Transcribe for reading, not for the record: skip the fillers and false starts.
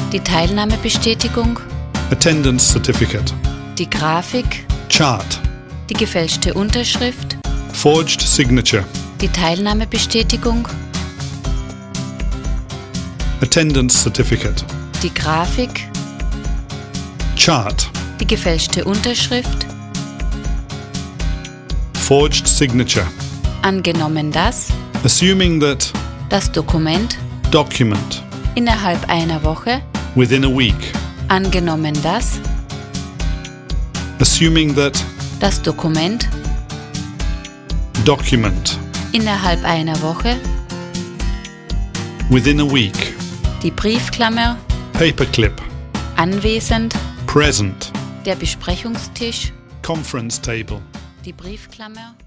Die Teilnahmebestätigung, Attendance certificate, die Grafik, chart, die gefälschte Unterschrift, forged signature, die Teilnahmebestätigung, attendance certificate, die Grafik, chart, die gefälschte Unterschrift, forged signature, angenommen dass assuming that das Dokument document, innerhalb einer Woche, within a week, angenommen dass assuming that das Dokument document, innerhalb einer Woche, within a week, die Briefklammer, paperclip, anwesend, present, der Besprechungstisch, conference table, die Briefklammer,